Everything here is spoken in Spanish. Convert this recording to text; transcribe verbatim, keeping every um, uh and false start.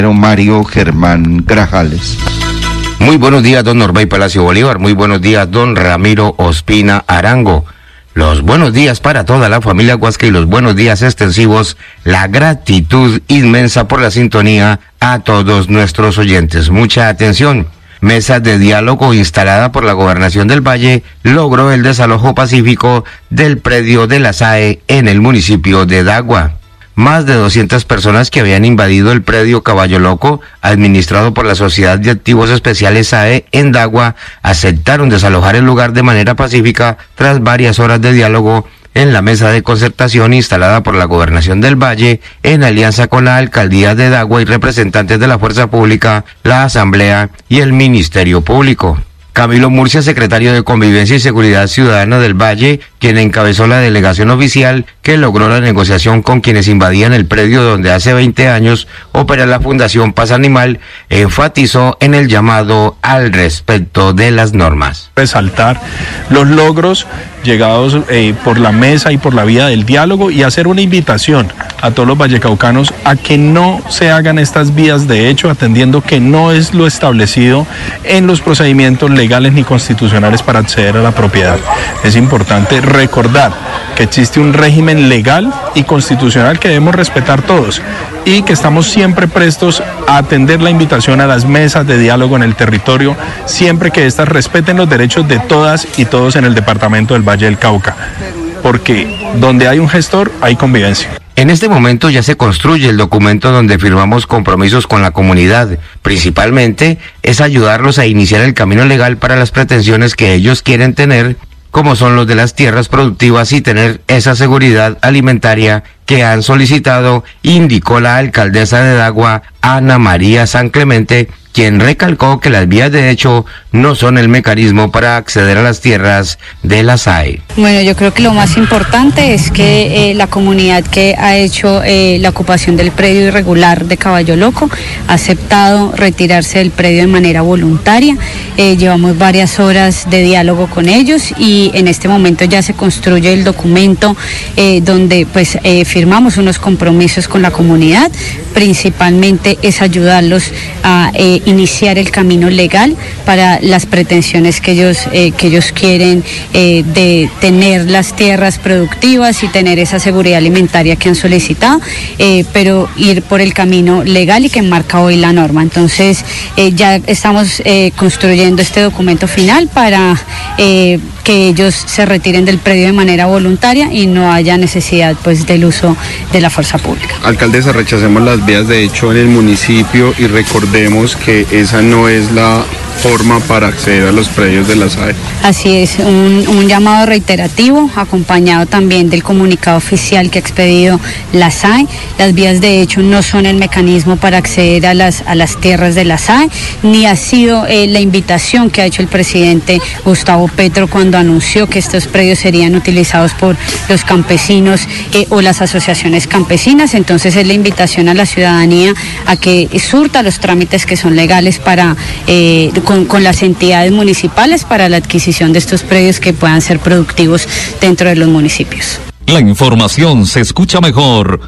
Mario Germán Grajales. Muy buenos días, don Norbey Palacio Bolívar. Muy buenos días, don Ramiro Ospina Arango. Los buenos días para toda la familia Guasca y los buenos días extensivos. La gratitud inmensa por la sintonía a todos nuestros oyentes. Mucha atención. Mesa de diálogo instalada por la Gobernación del Valle logró el desalojo pacífico del predio de la S A E en el municipio de Dagua. Más de doscientas personas que habían invadido el predio Caballo Loco, administrado por la Sociedad de Activos Especiales S A E en Dagua, aceptaron desalojar el lugar de manera pacífica tras varias horas de diálogo en la mesa de concertación instalada por la Gobernación del Valle en alianza con la Alcaldía de Dagua y representantes de la Fuerza Pública, la Asamblea y el Ministerio Público. Camilo Murcia, secretario de Convivencia y Seguridad Ciudadana del Valle, quien encabezó la delegación oficial que logró la negociación con quienes invadían el predio donde hace veinte años opera la Fundación Paz Animal, enfatizó en el llamado al respeto de las normas. Resaltar los logros llegados eh, por la mesa y por la vía del diálogo y hacer una invitación a todos los vallecaucanos a que no se hagan estas vías de hecho, atendiendo que no es lo establecido en los procedimientos legales ni constitucionales para acceder a la propiedad. Es importante recordar que existe un régimen legal y constitucional que debemos respetar todos y que estamos siempre prestos a atender la invitación a las mesas de diálogo en el territorio, siempre que éstas respeten los derechos de todas y todos en el departamento del Valle del Cauca, porque donde hay un gestor hay convivencia. En este momento ya se construye el documento donde firmamos compromisos con la comunidad. Principalmente es ayudarlos a iniciar el camino legal para las pretensiones que ellos quieren tener, como son los de las tierras productivas y tener esa seguridad alimentaria que han solicitado, indicó la alcaldesa de Dagua, Ana María San Clemente, quien recalcó que las vías de hecho no son el mecanismo para acceder a las tierras de la S A E. Bueno, yo creo que lo más importante es que eh, la comunidad que ha hecho eh, la ocupación del predio irregular de Caballo Loco ha aceptado retirarse del predio de manera voluntaria. Eh, llevamos varias horas de diálogo con ellos y en este momento ya se construye el documento eh, donde pues eh, firmamos unos compromisos con la comunidad. Principalmente es ayudarlos a eh, iniciar el camino legal para las pretensiones que ellos eh, que ellos quieren eh, de tener las tierras productivas y tener esa seguridad alimentaria que han solicitado, eh, pero ir por el camino legal y que marca hoy la norma. Entonces eh, ya estamos eh, construyendo este documento final para eh, que ellos se retiren del predio de manera voluntaria y no haya necesidad pues del uso de la fuerza pública. Alcaldesa, rechacemos las vías de hecho en el municipio y recordemos que esa no es la forma para acceder a los predios de la S A E. Así es, un, un llamado reiterativo, acompañado también del comunicado oficial que ha expedido la S A E. Las vías de hecho no son el mecanismo para acceder a las, a las tierras de la S A E, ni ha sido eh, la invitación que ha hecho el presidente Gustavo Petro cuando anunció que estos predios serían utilizados por los campesinos eh, o las asociaciones campesinas. Entonces es la invitación a la ciudadanía a que surta los trámites que son legales para eh, con, con las entidades municipales para la adquisición de estos predios que puedan ser productivos dentro de los municipios. La información se escucha mejor